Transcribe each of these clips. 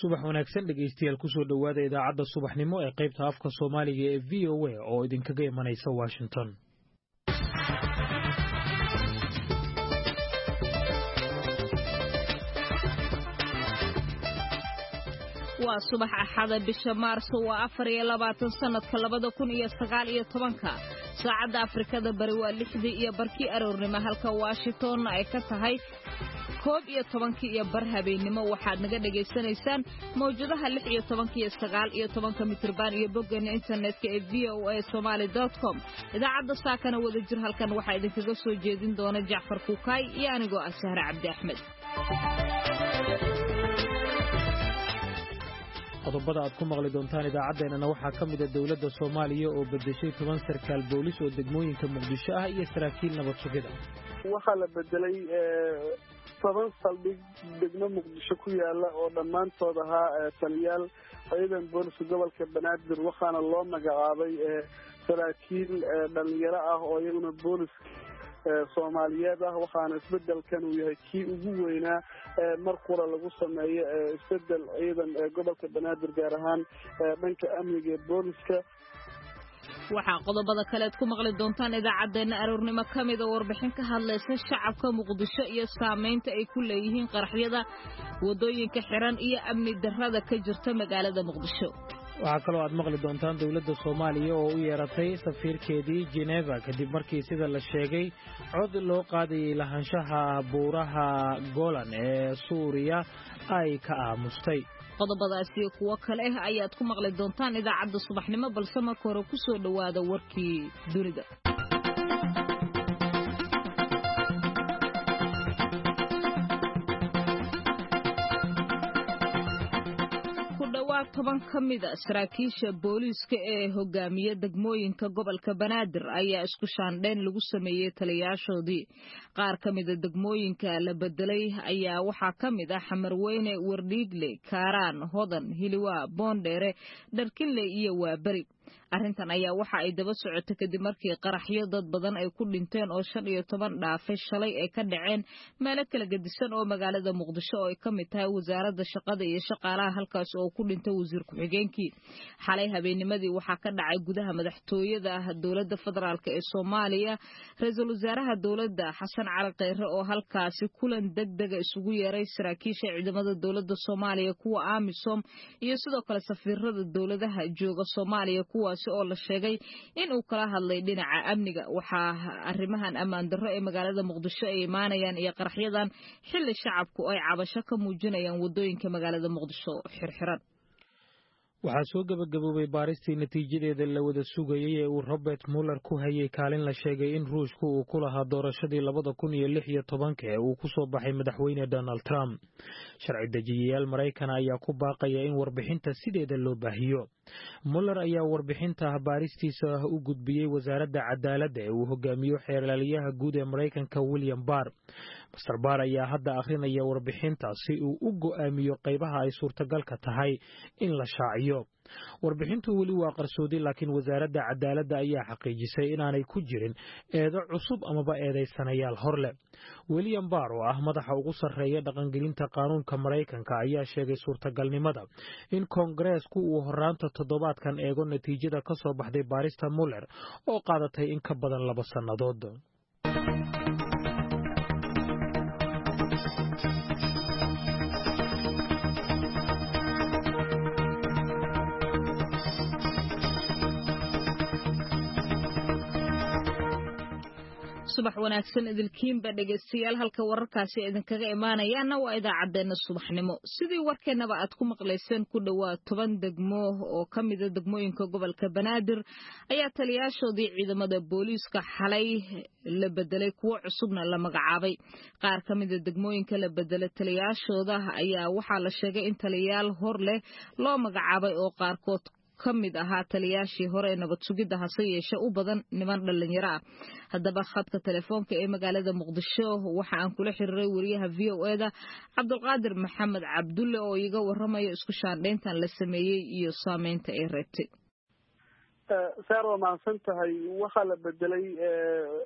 subax wanaagsan dhegeystayaal kusoo dhawaada idaacadda subaxnimo ee qaybta afka Soomaaliga ee VOA oo idinkaga imanaysa Washington. waa subax axada bisha Maarso waa 24 sanadka 2019 saacada Afrikada bari waa 6:00 aroornimo halka Washington ay ka tahay 11 iyo bar habeenimo waxaad naga dhageysanaysaan mawjadaha 16 iyo 19 mitirban iyo boggan internetka ee voasomali.com idaacadda saakana wada jir halkan waxa idinkaga soo jeedin doona Jaafar Kuukay iyo anigoo ah Sahra Cabdi Axmed. qodobada aad ku maqli doontaan idaacadeena waxaa ka mid ah dawladda Soomaaliya oo bedeshay 10 sarkaal boolis oo degmooyinka Muqdisho ah iyo saraakiil nabad sugid waxa la bedelay 10 saldhig degmo Muqdisho ku yaala oo dhamaantood ahaa taliyaal ciidan booliska gobolka Banaadir waxaana loo magacaabay saraakiil dhalinyaro ah oo iyaguna boolis Soomaaliyeed ah waxaana isbedelkan uu yahay kii ugu weynaa mar qura lagu sameeyo isbedel ciidan gobolka Banaadir gaar ahaan dhanka amniga booliska. waxaa qodobada kale aad ku maqli doontaan idaacadeena aroornimo kamid oo warbixin ka hadlaysa shacabka Muqdisho iyo saameynta ay ku leeyihiin qaraxyada wadooyinka xiran iyo amni darrada ka jirta magaalada Muqdisho. waxaa kaloo aad maqli doontaan dawladda Soomaaliya oo u yeeratay safiirkeedii Geneva kadib markii sida la sheegay cod loo qaadayay lahaanshaha buuraha Golan ee Suuriya ay ka aamustay. qodobadaas iyo kuwa kale ayaad ku maqli doontaan idaacadda subaxnimo balse marka hore ku soo dhawaada warkii dunida. toban kamid saraakiisha booliska ee hogaamiya degmooyinka gobolka Banaadir ayaa isku shaandheyn lagu sameeyay taliyaashoodii qaar kamid degmooyinka la bedelay ayaa waxaa kamid ah Xamarweyne, Wardhiigle, Kaaraan, Hodan, Hiliwa, Boondheere, Dharkinle iyo Waabari. arrintan ayaa waxa ay daba socotay kadib markii qaraxyo dad badan ay ku dhinteen oo 15 dhaafay shalay ay ka dhaceen meelo kala gedisan oo magaalada Muqdisho oo ay kamid tahay wasaaradda shaqada iyo shaqaalaha halkaas oo ku dhintay wasiir ku-xigeenkii. xalay habeennimadii waxaa ka dhacay gudaha madaxtooyada dawladda federaalka ee Soomaaliya ra'iisul wasaaraha dawladda Xasan Cali Kheyre oo halkaasi kulan degdeg isugu yeeray saraakiisha ciidamada dawladda Soomaaliya kuwa AMISOM iyo sidoo kale safiirada dawladaha jooga Soomaaliya kuwaas oo la sheegay in uu kala hadlay dhinaca amniga. waxaa arrimahan ammaan darro ee magaalada Muqdisho ay imaanayaan iyo qaraxyadan xilli shacabku ay cabasho ka muujinayaan wadooyinka magaalada Muqdisho xirxiran. waxaa soo gabagaboobay baaristii natiijadeeda la wada sugayay ee uu Robert Mueller ku hayay kaalin la sheegay in Ruushku uu ku lahaa doorashadii 2016 ee uu ku soo baxay madaxweyne Donald Trump. sharci dejiyayaal Mareykan ayaa ku baaqaya in warbixinta sideeda loo baahiyo. Mueller ayaa warbixinta baaristiisa u gudbiyay wasaaradda cadaaladda ee uu hogaamiyo xeerlaaliyaha guud ee Mareykanka William Barr. Mr. Barr ayaa hadda akhrinaya warbixinta si uu u go'aamiyo qaybaha ay suurtagalka tahay in la shaaciyo. warbixintu weli waa qarsoodi laakiin wasaaradda cadaaladda ayaa xaqiijisay inaanay ku jirin eedo cusub amaba eedaysanayaal horle. William Barr oo ah madaxa ugu sarreeya dhaqangelinta qaanuunka Mareykanka ayaa sheegay suurtagalnimada in Koongareesku uu horaanta toddobaadkan eego natiijada ka soo baxday baarista Mueller oo qaadatay in ka badan 2 sannadood. subax wanaagsan idilkiinba dhageystayaal halka wararkaasi idinkaga imaanayaana waa idaacadeena subaxnimo. sidii warkeenaba aad ku maqlayseen ku dhawaad 10 degmo oo kamid ah degmooyinka gobolka Banaadir ayaa taliyaashoodii ciidamada booliska xalay la bedelay kuwa cusubna la magacaabay. qaar kamid ah degmooyinka la bedelay taliyaashooda ayaa waxaa la sheegay in taliyaal hor leh loo magacaabay oo qaarkood kamid ahaa taliyaashii hore ee nabad sugidda hase yeeshee u badan niman dhalinyaro ah. haddaba khadka telefoonka ee magaalada Muqdisho waxa aan kula xiriiray wariyaha VOA-da Cabdulqaadir Maxamed Cabdulle oo iga waramayo isku shaandheyntan la sameeyay iyo saameynta ay reebtay. Saaro maansan tahay waxa la bedelay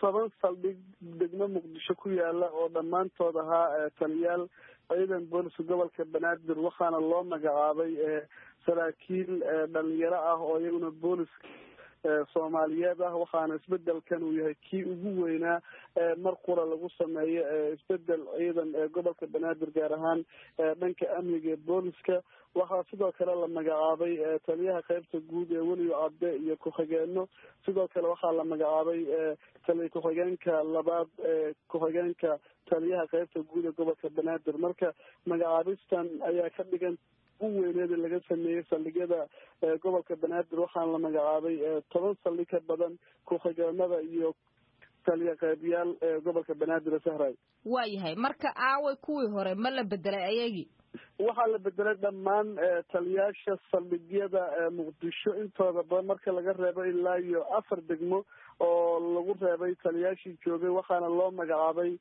10 saldhig degmo muqdisho ku yaala oo dhammaantood ahaa taliyaal ciidan booliska gobolka banaadir waxaana loo magacaabay saraakiil dhalinyaro ah oo iyaguna booliska soomaaliyeed ah waxaana isbedelkan uu yahay kii ugu weynaa mar qura lagu sameeyo isbedel ciidan gobolka banaadir gaar ahaan dhanka amniga ee booliska waxaa sidoo kale la magacaabay taliyaha qaybta guud ee weliyo cadde iyo ku-xigeenno sidoo kale waxaa la magacaabay taliya ku-xigeenka labaad ku-xigeenka taliyaha qaybta guud ee gobolka banaadir marka magacaabistan ayaa ka dhigan weyneeda laga sameeyey saldhigyada gobolka banaadir waxaana la magacaabay 10 saldhig ka badan ku-xigeenada iyo taliya qaybiyaal gobolka banaadir sahray waayahay marka aaway kuwii hore ma la bedelay ayagii waxaa la bedelay dhammaan taliyaasha saldhigyada muqdisho intooda badan marka laga reebo ilaa iyo 4 degmo oo lagu reebay taliyaashii joogay waxaana loo magacaabay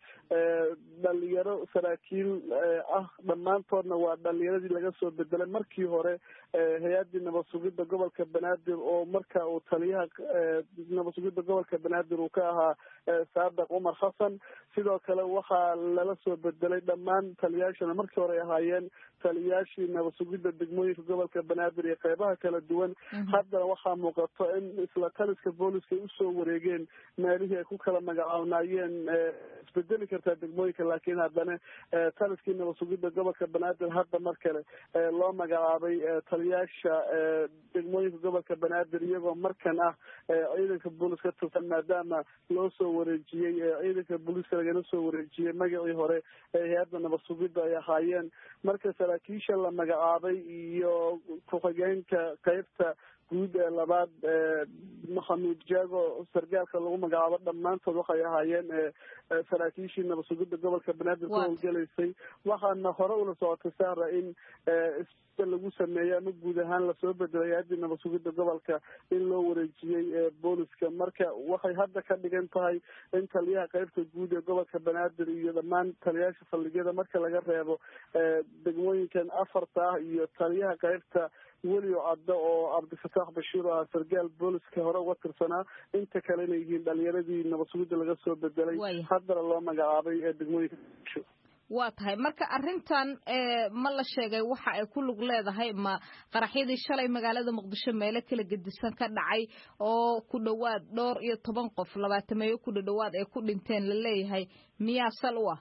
dhalinyaro saraakiil ah dhammaantoodna waa dhalinyaradii laga soo bedelay markii hore hay-adii nabad sugidda gobolka banaadir oo marka uu taliyaha nabad sugidda gobolka banaadir uu ka ahaa saadaq cumar xasan sidoo kale waxaa lala soo bedelay dhammaan taliyaashana markii hore ay ahaayeen taliyaashii nabad sugidda degmooyinka gobolka banaadir iyo qeybaha kala duwan haddana waxaa muuqato in isla taliska booliska ay usoo wareegeen meelihii ay ku kala magacaabnaayeen isbedeli kartaa degmooyinka laakiin haddana taliskii nabad sugidda gobolka banaadir hadda mar kale loo magacaabay taliyaasha degmooyinka gobolka banaadir iyagoo markan ah ciidanka booliska tirsan maadaama loo soo wareejiyey ciidanka booliska lagana soo wareejiyey magacii hore ee hay-adda nabad sugidda ay ahaayeen marka saraakiisha la magacaabay iyo ku-xigeenka qaybta guud ee labaad maxamuud jaago sargaalka lagu magacaabo dhammaantood waxay ahaayeen saraakiishii nabad sugidda gobolka banaadir ka howlgelaysay waxaana hore ula socotay sahra in isbedel lagu sameeyey ama guud ahaan lasoo bedelay hay-adii nabad sugidda gobolka in loo wareejiyey booliska marka waxay hadda ka dhigan tahay in taliyaha qaybta guud ee gobolka banaadir iyo dhammaan taliyaasha saldhigyada marka laga reebo degmooyinkan 4 ah iyo taliyaha qaybta weliyo caddo oo cabdifataax bashiir oo ah sargaal booliska hore uga tirsanaa inta kale inay yihiin dhalinyaradii nabad sugidda laga soo bedelay haddana loo magacaabay degmooyinka muqdisho waa tahay marka arrintan ma la sheegay waxa ay ku lug leedahay ma qaraxyadii shalay magaalada muqdisho meelo kala gedisan ka dhacay oo ku dhowaad 12 qof 20 ku dhowaad ay ku dhinteen la leeyahay miyaa sal u ah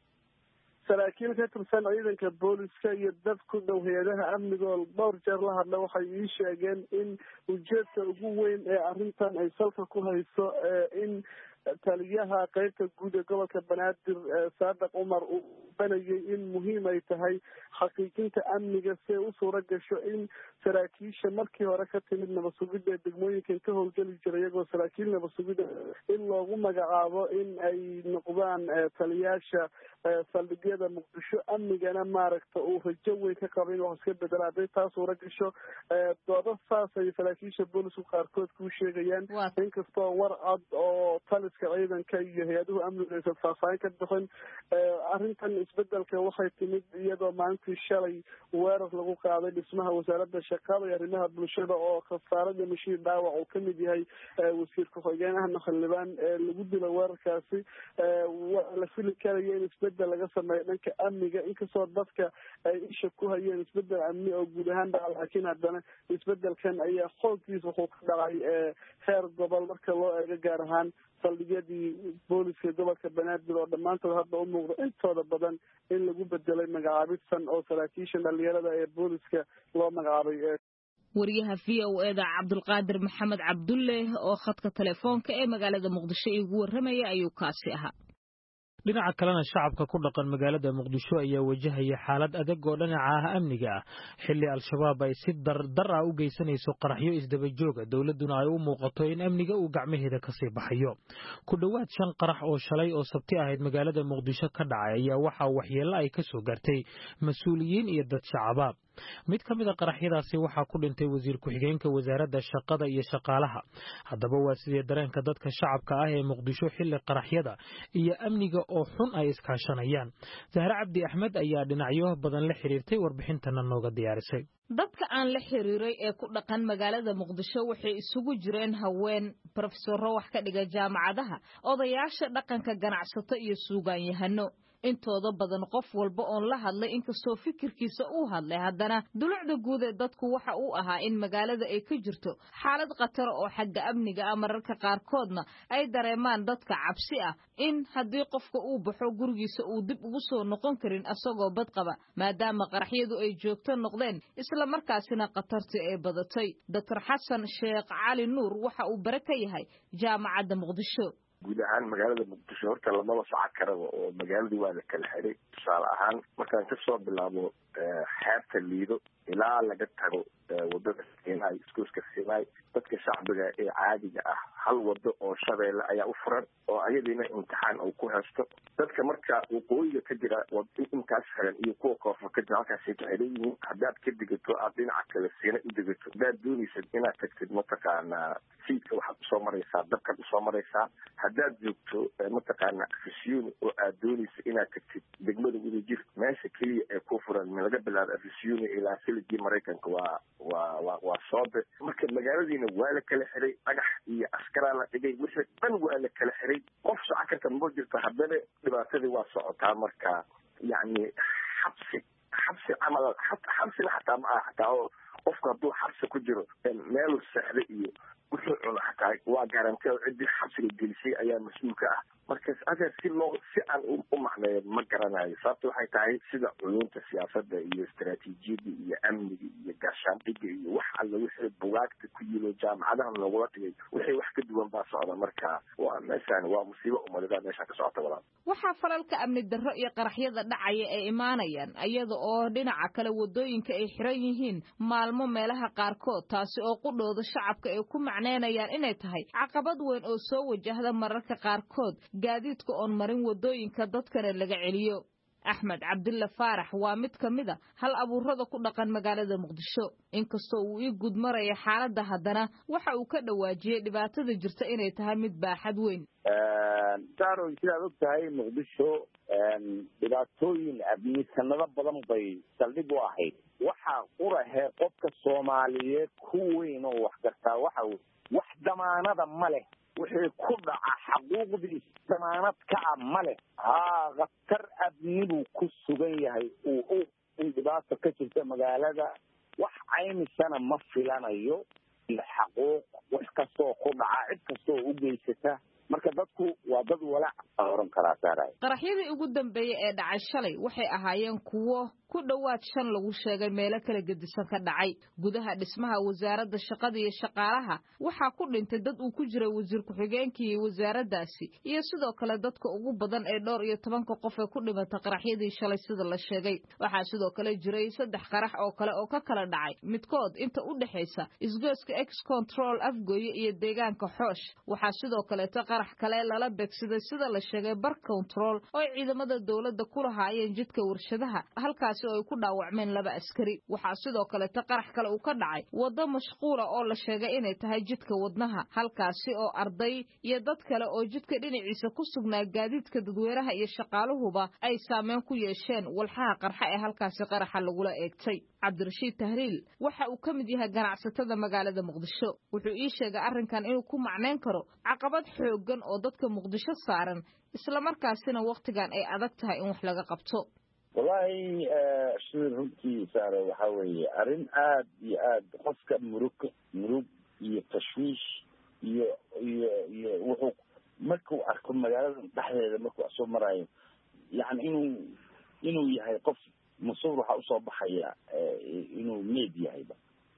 saraakiil ka tirsan ciidanka booliska iyo dad ku dhow hay-adaha amniga oo dhowr jeer la hadla waxay ii sheegeen in ujeedka ugu weyn ee arrintan ay salka ku hayso in taliyaha qaybta guud ee gobolka banaadir saadaq cumar uu banayay in muhiim ay tahay xaqiijinta amniga si ay u suura gasho in saraakiisha markii hore ka timid nabad sugidda ee degmooyinkan ka howlgeli jiray iyagoo saraakiil nabad sugidda in loogu magacaabo in ay noqdaan taliyaasha saldhigyada muqdisho amnigana maaragta uu rajo weyn ka qaba in wax iska bedela hadday taa suura gasho doodo saas ay saraakiisha boolisku qaarkood kuu sheegayaan inkastoo war cad oo taliska ciidanka iyo hay-aduhu amniga aysan faahfaahin ka bixin arrintan isbedelka waxay timid iyadoo maalintii shalay weerar lagu qaaday dhismaha wasaaradda shaqada iyo arrimaha bulshada oo khasaarada mashiir dhaawac uu kamid yahay wasiir ku-xigeenahana xildhibaan lagu dilo weerarkaasi la fili karaya in isbedel laga sameeyo dhanka amniga inkastoo dadka ay isha ku hayeen isbedel amni oo guud ahaan dhaca laakiin haddana isbedelkan ayaa xooggiisa wuxuu ka dhacay heer gobol marka loo eego gaar ahaan saldhigyadii booliska gobolka banaadir oo dhammaantood hadda u muuqda intooda badan in lagu bedelay magacaabidsan oo saraakiisha dhalinyarada ee booliska loo magacaabay wariyaha v o e da cabdulqaadir maxamed cabdulle oo khadka telefoonka ee magaalada muqdisho igu warramaya ayuu kaasi ahaa dhinaca kalena shacabka ku dhaqan magaalada muqdisho ayaa wajahaya xaalad adag oo dhinaca amniga ah xilli al-shabaab ay si dardar ah u geysanayso qaraxyo isdaba jooga dowladuna ay u muuqato in amniga uu gacmaheeda ka sii baxayo ku dhowaad 5 qarax oo shalay oo sabti ahayd magaalada muqdisho ka dhacay ayaa waxa waxyeello ay ka soo gaartay mas'uuliyiin iyo dad shacab mid ka mid ah qaraxyadaasi waxaa ku dhintay wasiir ku-xigeenka wasaaradda shaqada iyo shaqaalaha haddaba waa sidee dareenka dadka shacabka ah ee muqdisho xilli qaraxyada iyo amniga oo xun ay iskaashanayaan Zahra Cabdi Axmed ayaa dhinacyo badan la xiriirtay warbixintana nooga diyaarisay dadka aan la xiriiray ee ku dhaqan magaalada Muqdisho waxay isugu jireen haween, professoro wax ka dhiga jaamacadaha, odayaasha dhaqanka, ganacsato iyo suugaanyahano. intooda badan qof walba oo la hadlay inkastoo fikirkiisa uu hadlay haddana dulucda guud ee dadku waxa uu ahaa in magaalada ay ka jirto xaalad khatar oo xagga amniga ah mararka qaarkoodna ay dareemaan dadka cabsi ah in haddii qofka uu baxo gurigiisa uu dib ugu soo noqon karin asagoo bad qaba maadaama qaraxyadu ay joogto noqdeen isla markaasina khatartii ay badatay. Dr. Xasan Sheekh Cali Nuur waxa uu bare ka yahay jaamacadda Muqdisho. guud ahaan magaalada Muqdisho horta lamaba socod karaba oo magaaladii waa la kala xiray. tusaale ahaan markaan ka soo bilaabo xeebta Liido ilaa laga tago wadada Siinay iskuuska Siinay dadka shacbiga ee caadiga ah hal wado oo Shabeelle ayaa u furan oo ayadiina imtixaan uu ku haysto dadka marka waqooyiga ka jira intaas xiran iyo kuwa koonfur ka jira halkaas ay xiran yihiin haddaad ka digato aad dhinaca kale Siinay u digato haddaad doonaysid inaad tagtid mataqaanaa siidka waxaad usoo maraysaa dabkaad usoo maraysaa haddaad joogto mataqaanaa Afisiyuuni oo aad doonaysid inaad tagtid degmada Wadajir meesha keliya ee ku furan laga bilaabo Afisiyuuni ilaa Siligi Mareykanka waa Soobe marka magaaladiina waa la kala xiray dhagax iyo askaraa la dhigay wixii dhan waa la kala xiray qof socod karta ma jirto haddana dhibaatadii waa socotaa marka yacni xabsi camal xabsina xataa ma aha xataa oo qofku hadduu xabsi ku jiro meel seexda iyo wuxuu cuno xataa waa garantiya ciddii xabsiga gelisay ayaa mas-uulka ah markaas adeer si aan u macneeyo ma garanayo sababta waxay tahay sida culuumta siyaasadda iyo istaraatiijiyadda iyo amniga iyo gaashaandhigga iyo wax alla wixii bugaagta ku yilo jaamacadaha loogula dhigay wixii wax ka duwan baa socda marka waa meeshaan waa musiibo umadada meesha ka socota walaal. waxaa falalka amni darro iyo qaraxyada dhacaya ay imaanayaan iyada oo dhinaca kale wadooyinka ay xiran yihiin maalmo meelaha qaarkood taasi oo qudhooda shacabka ay ku macneynayaan inay tahay caqabad weyn oo soo wajahda mararka qaarkood gaadiidka oon marin wadooyinka dadkana laga celiyo. Axmed Cabdulla Faarax waa mid ka mid ah hal abuurada ku dhaqan magaalada Muqdisho inkastoo uu ii gud maraya xaaladda haddana waxa uu ka dhawaajiyay dhibaatada jirta inay tahay mid baaxad weyn. Saaro sidaad og tahay Muqdisho dhibaatooyin amni sanado badan bay saldhig u ahayd waxa qurahe qofka Soomaaliyeed ku weyn oo wax gartaa waxa wax damaanada ma leh wixii ku dhaca xaquuqdii damaanad ka ah ma leh khatar amni buu ku sugan yahay uu in dhibaato ka jirta magaalada wax caymisana ma filanayo xaquuq wax kastoo ku dhaca cid kastoo u geysata marka dadku waa dad walaac oran karaa saaray. qaraxyadii ugu dambeeyay ee dhacay shalay waxay ahaayeen kuwo ku dhawaad 5 lagu sheegay meelo kala gedisan ka dhacay gudaha dhismaha wasaaradda shaqada iyo shaqaalaha waxaa ku dhintay dad uu ku jiray wasiir ku-xigeenkii wasaaraddaasi iyo sidoo kale dadka ugu badan ee 12 qof ee ku dhimatay qaraxyadii shalay sida la sheegay waxaa sidoo kale jiray 3 qarax oo kale oo ka kala dhacay midkood inta u dhaxaysa isgoyska X Control Afgooye iyo deegaanka Xoosh waxaa sidoo kale qarax kale lala beegsaday sida la sheegay bar control oo ciidamada dawladda ku lahaayeen jidka warshadaha halkaas oo ay ku dhaawacmeen 2 askari waxaa sidoo kale qarax kale uu ka dhacay wado mashquula oo la sheegay inay tahay jidka wadnaha halkaas oo arday iyo dad kale oo jidka dhinaciisa ku sugnaa gaadiidka dadweynaha iyo shaqaaluhuba ay saameyn ku yeesheen walxaha qarxa ee halkaas qaraxa lagula eegtay. Cabdirashiid Tahriil waxa uu ka mid yahay ganacsatada magaalada Muqdisho wuxuu ii sheegay arrinkan inuu ku macneyn karo caqabad xooggan oo dadka Muqdisho saaran isla markaasina waqtigan ay adag tahay in wax laga qabto. wallahi runtii saaro waxa weeye arrin aad iyo aad qofka murug iyo tashwiish iyo wuxuu markuu arko magaalada dhexdeeda markuu soo marayo yani inuu yahay qof masuur waxa u soo baxaya inuu meed yahayba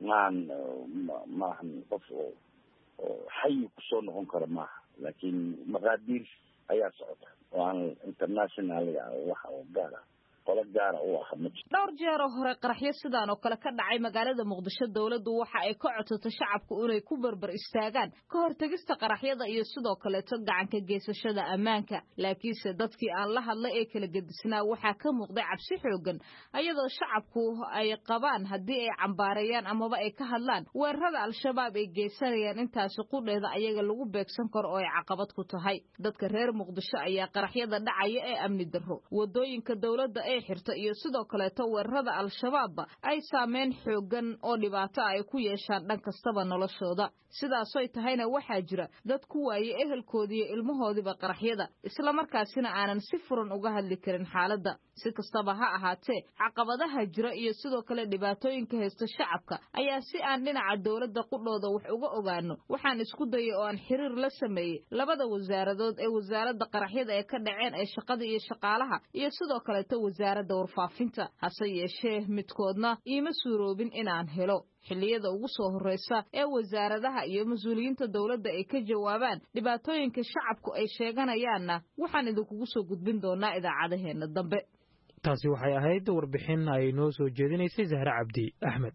maahan qof oo xay ku soo noqon karo maaha laakiin maqaadiir ayaa socota oo aan international wax oo gaar ah qolo gaar ah oo dhowr jeer hore qaraxyo sidaan oo kale ka dhacay magaalada Muqdisho dawladdu waxa ay ka codsatay shacabku inay ku barbar istaagaan ka hortagista qaraxyada iyo sidoo kale gacan ka geysashada ammaanka laakiinse dadkii aan la hadlay ee kala gedisnaa waxa ka muuqday cabsi xoogan ayadoo shacabku ay qabaan haddii ay cambaarayaan amaba ay ka hadlaan weerarada al-shabaab ay geysanayaan intaas qudheeda ayaga lagu beegsan karo oo ay caqabad ku tahay dadka reer Muqdisho ayaa qaraxyada dhacaya ee amni darro wadooyinka dawladda ay xirto iyo sidoo kaleeto weerarada al-shabaabba ay saameyn xoogan oo dhibaato ay ku yeeshaan dhan kastaba noloshooda sidaasoy tahayna waxaa jira dad ku waayey ehelkoodii iyo ilmahoodiiba qaraxyada islamarkaasina aanan si furan uga hadli karin xaaladda si kastaba ha ahaatee caqabadaha jira iyo sidoo kale dhibaatooyinka haysta shacabka ayaa si aan dhinaca dowladda qudhooda wax uga ogaano waxaan isku dayay oo aan xiriir la sameeyey labada wasaaradood ee wasaaradda qaraxyada ee ka dhaceen ee shaqada iyo shaqaalaha iyo sidoo kaleeto wasaaradda warfaafinta hase yeeshee midkoodna iima suuroobin inaan helo xilliyada ugu soo horreysa ee wasaaradaha iyo mas-uuliyiinta dowladda ay ka jawaabaan dhibaatooyinka shacabku ay sheeganayaanna waxaan idinkugu soo gudbin doonaa idaacadaheenna dambe taasi waxay ahayd warbixin ay noo soo jeedinaysay Zahra Cabdi Axmed.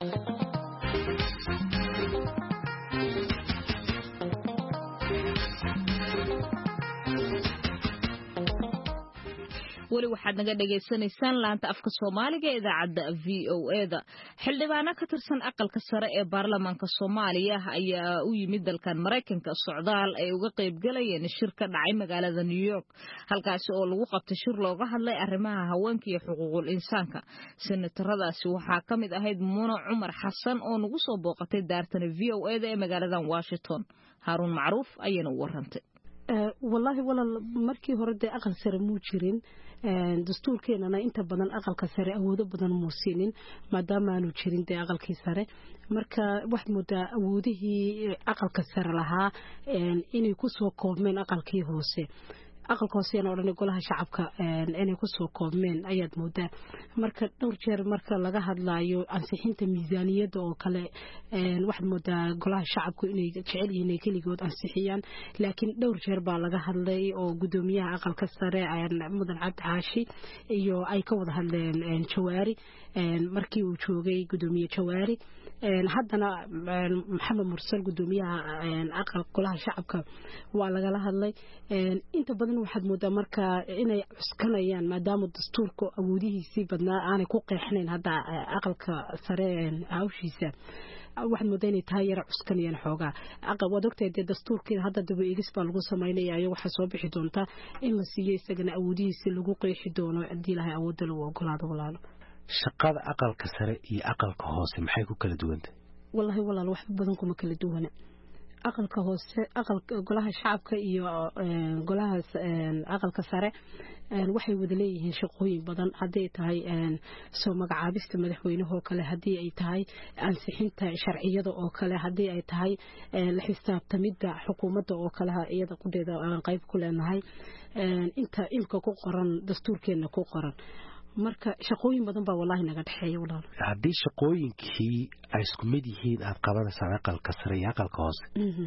weli waxaad naga dhagaysanaysaan laanta afka Soomaaliga ee idaacadda VOA-da xildhibaano ka tirsan aqalka sare ee baarlamaanka Soomaaliya ayaa u yimid dalkan Mareykanka socdaal ay uga qayb galayeen shir ka dhacay magaalada New York halkaas oo lagu qabtay shir looga hadlay arrimaha haweenka iyo xuquuqul insaanka senataradaasi waxaa ka mid ahayd Muno Cumar Xasan oo nagu soo booqatay daartana VOA-da ee magaalada Washington Harun Macruuf ayana u warantay wallahi markii hore de aqal sare muu jirin dastuurkeenana inta badan aqalka sare awoodo badan muu siinin maadaama aanu jirin de aqalkii sare marka wax moodaa awoodihii aqalka sare lahaa inay ku soo koobmeen aqalkii hoose aqalka hooseena oo dhan golaha shacabka inay ku soo koobmeen ayaad moodaa marka dhowr jeer marka laga hadlaayo ansixinta miisaaniyadda oo kale waxaad moodaa golaha shacabku inay jecel yihiin keligood ansixiyaan laakiin dhowr jeer baa laga hadlay oo gudoomiyaha aqalka sare mudan cabdi xaashi iyo ay ka wada hadleen jawaari markii uu joogay gudoomiye jawaari haddana maxamed mursal gudoomiyaha aqal golaha shacabka waa lagala hadlay inta badan waxaad moodaa marka inay cuskanayaan maadaama dastuurka awoodihiisii badnaa aanay ku qeexnayn hadda aqalka sare hawshiisa waxaad moodaa inay tahay yara cuskanayaan xoogaa waad ogtahay dee dastuurkii hadda daba eegis baa lagu samaynayayo waxaa soo bixi doontaa in la siiyo isagana awoodihiisi lagu qeexi doono haddii ilahay awoodda lagu ogolaado walaalo shaqada aqalka sare iyo aqalka hoose maxay ku kala duwantay wallahi walaal wax badan kuma kala duwana aqalka hoose golaha shacabka iyo golaha aqalka sare waxay wada leeyihiin shaqooyin badan haddii ay tahay soo magacaabista madaxweynaha oo kale haddii ay tahay ansixinta sharciyada oo kale haddii ay tahay la xisaabtamidda xukuumadda oo kale iyada qudeeda aan qayb ku leenahay inta imka ku qoran dastuurkeena ku qoran marka shaqooyin badan baa wallahi naga dhaxeeya walaal haddii shaqooyinkii ay isku mid yihiin aad qabanaysaan aqalka sare iyo aqalka hoose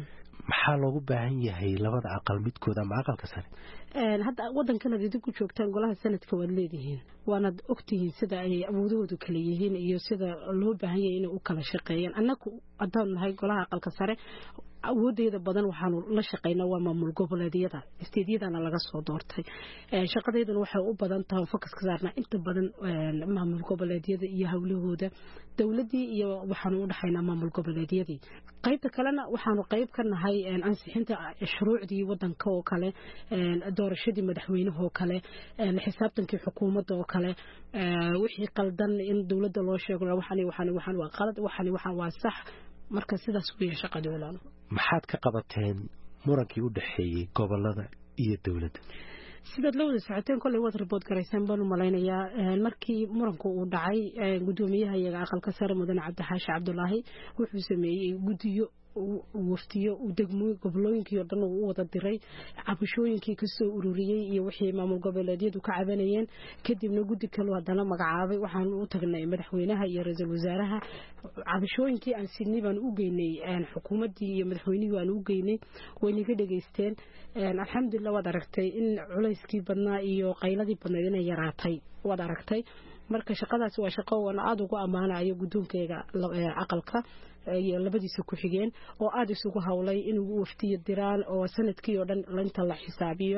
maxaa loogu baahan yahay labada aqal midkood ama aqalka sare hadda waddankan idin ku joogtaan golaha sanadka waad leedihiin waanaad ogtihiin sida ay awoodahoodu kala yihiin iyo sida loo baahan yahay inay u kala shaqeeyaan annagu haddaan nahay golaha aqalka sare awoodeeda badan waxaanu la shaqeynaa waa maamul goboleedyada isteedyadana laga soo doortay shaqadeedana waxay u badan tahay focus ka saarnaa inta badan maamul goboleedyada iyo hawlahooda dawladii iyo waxaanu u dhaxaynaa maamul goboleedyadii qaybta kalena waxaanu qayb ka nahay ansixinta shuruucdii wadanka oo kale doorashadii madaxweynaha oo kale la xisaabtankii xukuumadda oo kale wixii qaldan in dawladda loo sheego waxaan waa qalad waxaan waa sax marka sidaas ku yeesho shaqadii walaalo maxaad ka qabateen murankii u dhaxeeyay gobolada iyo dawladda sidaad la wada socoteen kolley waad report garaysaan baan u malaynayaa markii muranku uu dhacay gudoomiyaha iyaga aqalka sare mudan cabdi xaashi cabdulaahi wuxuu sameeyey guddiyo waftiyo degmooyin gobolooyinkii oo dhan uu u wada diray cabashooyinkii ka soo ururiyey iyo wixii maamul goboleedyadu ka cabanayeen kadibna guddi kale haddana magacaabay waxaan u tagnay madaxweynaha iyo ra-iisul wasaaraha cabashooyinkii aan sidnay baan u geynay xukuumaddii iyo madaxweynihii aan u geynay waynaga dhegaysteen alxamdulillah waad aragtay in culayskii badnaa iyo qayladii badnayd inay yaraatay waad aragtay marka shaqadaas waa shaqo aan aad ugu ammaanayo gudoonkeyga aqalka iyo labadiisa ku xigeen oo aad isugu hawlay inuu waftiyo diraan oo sanadkii oo dhan inta la xisaabiyo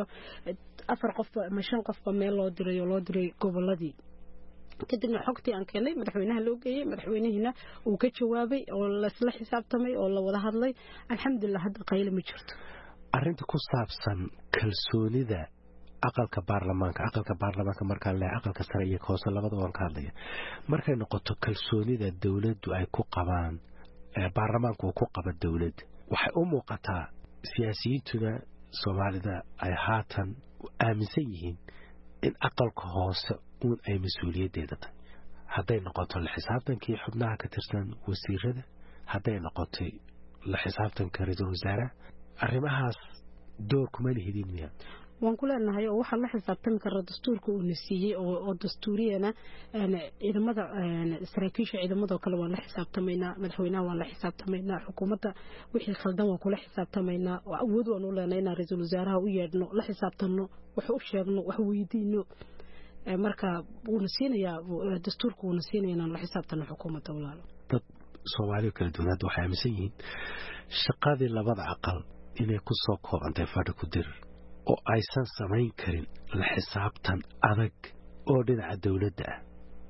4 qof ama 5 qofba meel loo diray goboladii kadibna xogtii aan keenay madaxweynaha loo geeyay madaxweynihiina uu ka jawaabay oo la isla xisaabtamay oo la wada hadlay alxamdulillah hadda qayl ma jirto arrinta ku saabsan kalsoonida aqalka baarlamaanka markaan leeyahay aqalka sare iyo hoose labada waan ka hadlaya markay noqoto kalsoonida dawladdu ay ku qabaan baarlamaanku uu ku qaba dawladda waxay u muuqataa siyaasiyiintuna Soomaalida ay haatan aaminsan yihiin in aqalka hoose uun ay mas'uuliyadeeda tahay hadday noqoto la xisaabtankii xubnaha ka tirsan wasiirada hadday noqotay la xisaabtanka ra'iisul wasaaraha arrimahaas door kuma lihidin miya waan ku leenahay oo waxa la xisaabtami kara dastuurka uu nasiiyay oo dastuuriyana ciidamada saraakiisha ciidamada kale waan la xisaabtamaynaa madaxweynaha waan la xisaabtamaynaa xukuumadda wixii khaldan waan kula xisaabtamaynaa oo awood waan u leenahay inaan ra'iisul wasaaraha u yeedhno la xisaabtanno wax u sheegno wax weydiino marka wuuna siinayaa dastuurka wuuna siinayaa inaan la xisaabtanno xukuumadda walaalo dad Soomaaliya kala duwan waxay aaminsan yihiin shaqadii labada aqal inay ku soo koobantay fadhi ku dir oo aysan samayn karin la xisaabtan adag oo dhinaca dawladda ah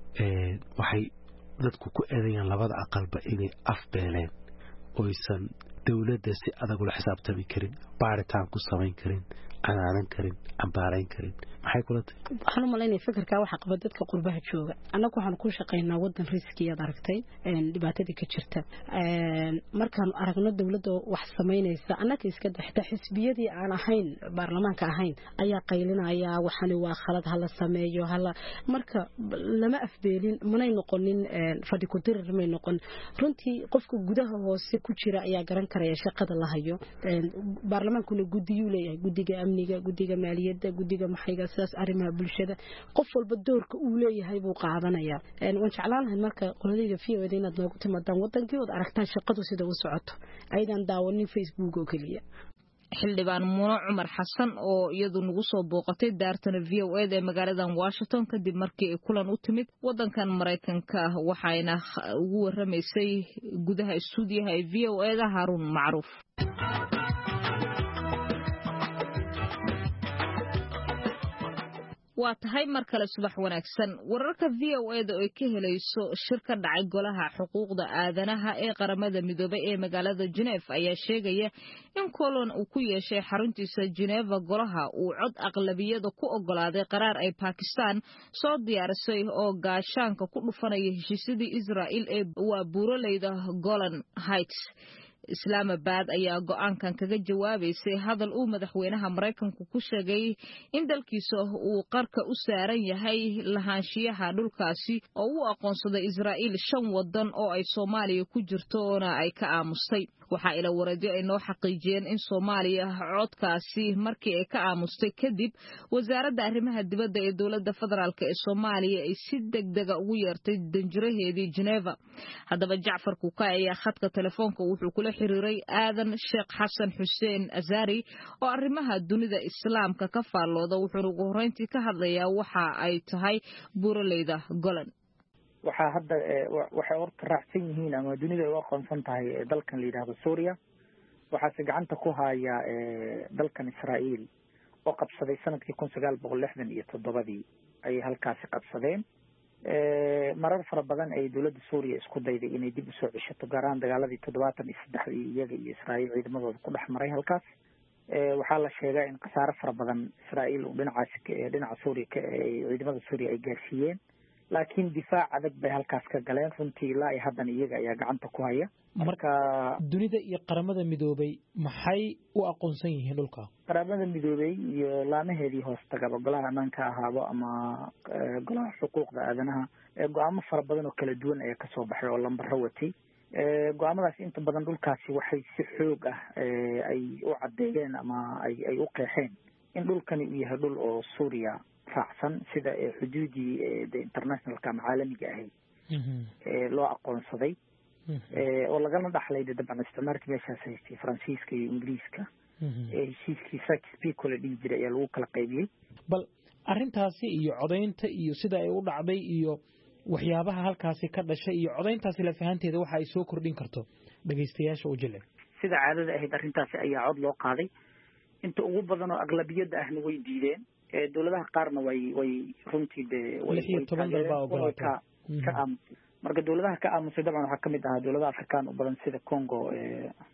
waxay dadku ku eedeeyaan labada aqalba inay afbeeleen oo aysan dawladda si adag ula xisaabtami karin baaritaan ku samayn karin canaanan karin ambaarayn karin maxay kula tahay waxaan u malaynaya fikirka waxa qaba dadka qurbaha jooga annagu waxaan ku shaqaynaa wadan riskiyaad aragtay dhibaatada ka jirta markaan aragno dawladda wax samaynaysa annaga iska dhaxta xisbiyadii aan ahayn baarlamaanka ahayn ayaa qaylinaya waxani waa khalad hala sameeyo hala marka lama afbeelin manay noqonin fadhi ku dirir may noqon runtii qofka gudaha hoose ku jira ayaa garan karaya shaqada la hayo baarlamaankuna gudiyuu leeyahay gudiga amniga gudiga maaliyadda gudiga maxayga sidaas arrimaha bulshada qof walba doorka uu leeyahay buu qaadanayaa waan jeclaan lahayn marka qoladayda VOD inaad noogu timaadaan wadankii oo aragtaan shaqadu sida u socoto aydan daawanin Facebook oo kaliya xildhibaan Muuno Cumar Xasan oo iyadu nagu soo booqatay daartana VOD ee magaalada Washington kadib markii ay kulan u timid wadankan Mareykanka waxayna ugu waramaysay gudaha stuudiyaha ee VOD Harun Macruuf waa tahay mar kale subax wanaagsan wararka VOD oo ay ka helayso shirka dhacay golaha xuquuqda aadanaha ee qaramada midoobay ee magaalada Geneva ayaa sheegaya in kulan uu ku yeeshay xaruntiisa Geneva golaha uu cod aqlabiyada ku ogolaaday qaraar ay Pakistan soo diyaarisay oo gaashaanka ku dhufanaya heshiisyadii Israel ee waa buuraleyda Golan Heights Islamabad ayaa go'aankan kaga jawaabaysay hadal uu madaxweynaha Mareykanku ku sheegay in dalkiisa uu qarka u saaran yahay lahaanshiyaha dhulkaasi oo uu aqoonsaday Israel 5 wadan oo ay Soomaaliya ku jirto oo ay ka aamustay waxa ila wareeday ay noo xaqiijiyeen in Soomaaliya codkaasi markii ay ka aamustay kadib wasaaradda arrimaha dibadda ee dawladda federaalka ee Soomaaliya ay si degdeg ah ugu yeertay danjiraheedii Geneva haddaba Jacfar Kuka ayaa khadka telefoonka wuxuu kula xiriiray aadan Sheekh Xasan Xuseen Azari oo arrimaha dunida islaamka ka faallooda wuxuu ugu horeyntii ka hadlayaa waxa ay tahay buuraleyda Golan waxaa hadda waxay horta raacsan yihiin ama dunida ay u aqoonsan tahay dalkan la yidhaahdo Suuriya waxaase gacanta ku haya dalkan Israa'iil oo qabsaday sanadkii 1967 ayay halkaasi qabsadeen marar fara badan ay dawladda Suuriya isku dayday inay dib u soo ceshato gaar ahaan dagaaladii 73 iyaga iyo Israa'iil ciidamadooda ku dhex maray halkaas waxaa la sheegaa in qasaare fara badan Israa'iil uu dhinaca Suuriya ciidamada Suuriya ay gaarsiiyeen laakiin difaac adag bay halkaas ka galeen runtii ilaa ay haddana iyaga ayaa gacanta ku haya marka dunida iyo qaramada midoobay maxay u aqoonsan yihiin dhulka qaramada midoobay iyo laamaheedii hoostagaba golaha ammaanka ahaado ama golaha xuquuqda aadanaha go'aamo fara badan oo kala duwan ayaa kasoo baxay oo lambaro watay go'aamadaas inta badan dhulkaasi waxay si xoog ah ay u caddeeyeen ama ay u qeexeen in dhulkani uu yahay dhul oo Suuriya raacsan sida xuduudii internationalka ama caalamiga ahay loo aqoonsaday oo lagana dhaxlay dabcan isticmaalkii meeshaas haystay Faransiiska iyo Ingiriiska heshiiskii Sykes-Picot la dhihi jiray ayaa lagu kala qaybiyey bal arrintaasi iyo codaynta iyo sida ay u dhacday iyo waxyaabaha halkaasi ka dhashay iyo codayntaasi la fahanteeda waxa ay soo kordhin karto dhageystayaasha u jilay sida caadada ahayd arrintaasi ayaa cod loo qaaday inta ugu badan oo aqlabiyada ahna way diideen dawladaha qaarna way runtii marka dawladaha ka aamusay dabcan waxaa kamid ahaa dawladaha Afrikaan u badan sida Congo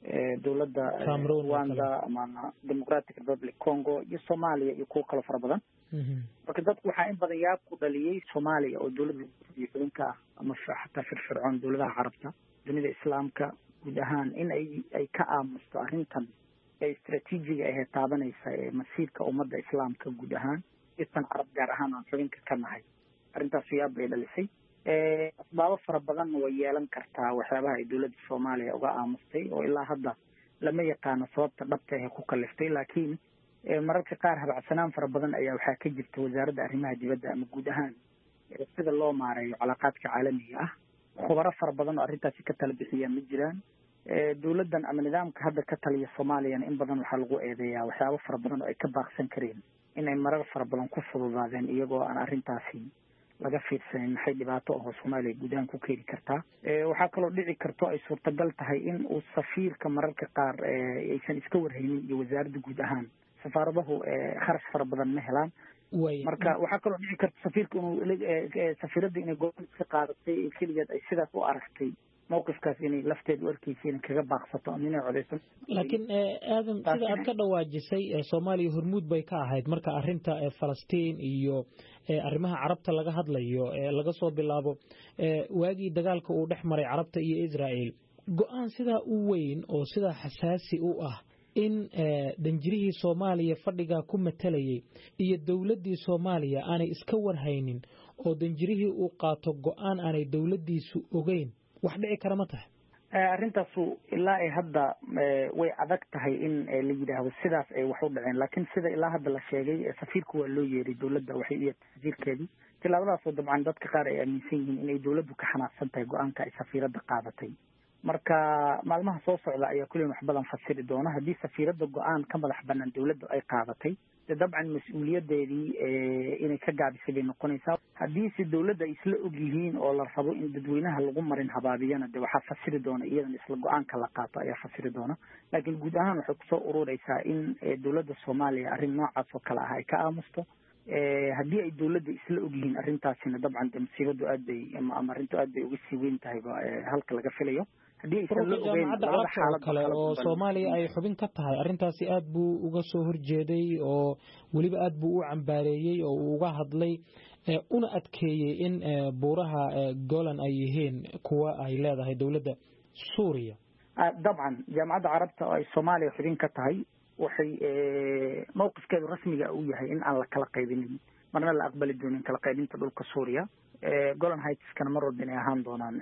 dowladda Rwanda ama Democratic Republic Congo iyo Soomaaliya iyo kuwa kale fara badan marka dadku waxaa in badan yaab ku dhaliyay Soomaaliya oo dowladda xubinka ama xataa firfircoon dowladaha carabta dunida islaamka guud ahaan in ay ka aamusto arrintan ee istaraatiijiga ah ee taabanaysa ee masiirka ummadda islaamka guud ahaan intan carab gaar ahaan aan xubinka ka nahay arrintaas yaab bay dhalisay asbaabo fara badan way yeelan kartaa waxyaabaha ay dowladda Soomaaliya uga aamustay oo ilaa hadda lama yaqaano sababta dhabta ah ku kaliftay laakiin mararka qaar habacsanaan fara badan ayaa waxaa ka jirta wasaaradda arrimaha dibadda ama guud ahaan sida loo maareeyo calaaqaadka caalamiga ah khubaro fara badan oo arrintaasi ka tala bixiya ma jiraan dowladdan ama nidaamka hadda ka taliya Soomaaliyana in badan waxaa lagu eedeeyaa waxyaabo fara badan oo ay ka baaqsan kareen inay marar fara badan ku fududaadeen iyagoo aan arrintaasi laga fiirsanin maxay dhibaato oo Soomaaliya guud ahaan ku keeni kartaa waxaa kaloo dhici karto ay suurtagal tahay in uu safiirka mararka qaar aysan iska warhaynin iyo wasaaradda guud ahaan safaaradahu kharash fara badan ma helaan marka waxaa kaloo dhici karta safiirka inuu safiiradda inay go'aan iska qaadatay keligeed ay sidaas u aragtay mowqifkaas inay lafteed u arkaysiin kaga baaqsato inay codeysan laakiin aadan sida aad ka dhawaajisay Soomaaliya hormuud bay ka ahayd marka arrinta Falastiin iyo arrimaha carabta laga hadlayo laga soo bilaabo waagii dagaalka uu dhex maray carabta iyo Israa'iil go'aan sida u weyn oo sida xasaasi u ah in danjirihii Soomaaliya fadhiga ku matalayay iyo dawladdii Soomaaliya aanay iska warhaynin oo danjirihii uu qaato go'aan aanay dawladdiisu ogeyn wax dhici kara ma tahay arrintaasu ilaa ay hadda way adag tahay in la yidhaahdo sidaas ay wax u dhaceen laakiin sida ilaa hadda la sheegay safiirku waa loo yeeray dowladda waxay u yeertay safiirkeedii tilaabadaasoo dabcan dadka qaar ay aaminsan yihiin inay dowladdu ka xanaaqsan tahay go-aanka ay safiiradda qaadatay marka maalmaha soo socda ayaa kulliin wax badan fasiri doona haddii safiiradda go-aan ka madax bannaan dowladda ay qaadatay dabcan mas-uuliyadeedii inay ka gaabisay bay noqonaysaa haddii si dowladda ay isla og yihiin oo la rabo in dadweynaha lagu marin habaabiyana de waxaa fasiri doona iyadan isla go-aanka la qaato ayaa fasiri doona laakiin guud ahaan waxay kusoo ururaysaa in dowladda Soomaaliya arrin noocaas oo kale ah ay ka aamusto haddii ay dowladda isla og yihiin arrintaasina dabcan de masiibadu aad bay ama arrintu aad bay uga sii weyn tahay halka laga filayo jaamacadda carabta kale oo Soomaaliya ay xubin ka tahay arrintaasi aad buu uga soo horjeeday oo waliba aad buu u cambaareeyay oo uu uga hadlay una adkeeyay in buuraha Golan ay yihiin kuwa ay leedahay dawladda Suuriya dabcan jaamacadda carabta oo ay Soomaaliya xubin ka tahay waxay mowqifkeedu rasmiga u yahay in aan la kala qaybinin marna la aqbali doonin kala qaybinta dhulka Suuriya Golan Heights-kana mar walba inay ahaan doonaan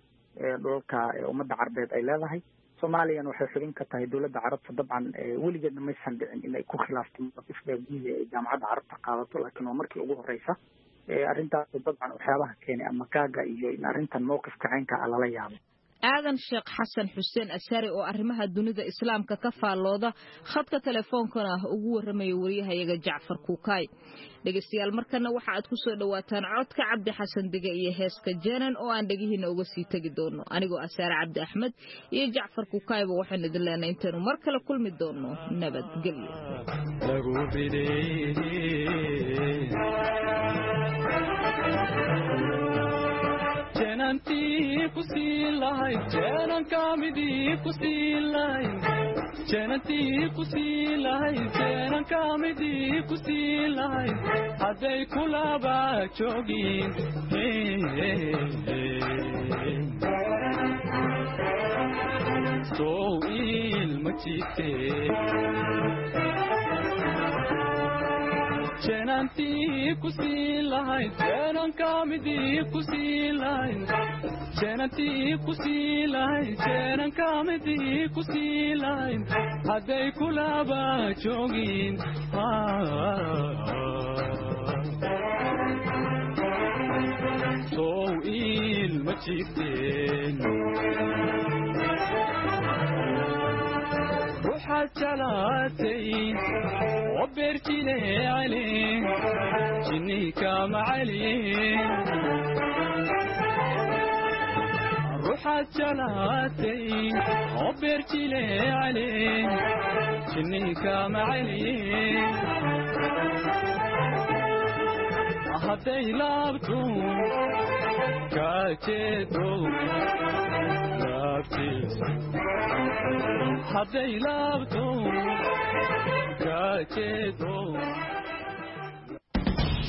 dhulka ummadda carbeed ay leedahay Soomaaliyana waxay xubin ka tahay dowladda carabta dabcan weligeedna maysan dhicin in ay ku khilaafto mowqifka jaamacadda carabta qaadato laakiin waa markii ugu horeysa arrintaas dabcan waxyaabaha keenay ama kaaga iyo in arrintan mowqifka caynka ah lala yaabo aadan sheekh xasan xuseen asari oo arrimaha dunida islaamka ka faallooda khadka telefoonkana ugu waramaya wariyahayaga Jacfar Kuukay dhageystayaal markana waxa aad ku soo dhawaataan codka Cabdi Xasan Dige iyo heeska Jeenan oo aan dhagihiina uga sii tagi doono anigoo Asaar Cabdi Axmed iyo Jacfar Kuukay waxaan idin leenahay intaanu mar kale kulmi doono nabadgelyo Jenanti kusilai jenan kamidi kusilai Jenanti kusilai jenan kamidi kusilai Hadai kulaba jogin So ilmachite Jenanti kusilai jenan kamidi kusilai Jenanti kusilai jenan kamidi kusilai Hadai kulaba jogin So ilmachiten روحات جلاتي وبرتلي عليه جني كام عليه روحات جلاتي وبرتلي عليه جني كام عليه هدي لابتو كاتيتو لابتو hadday laabto gaajeedo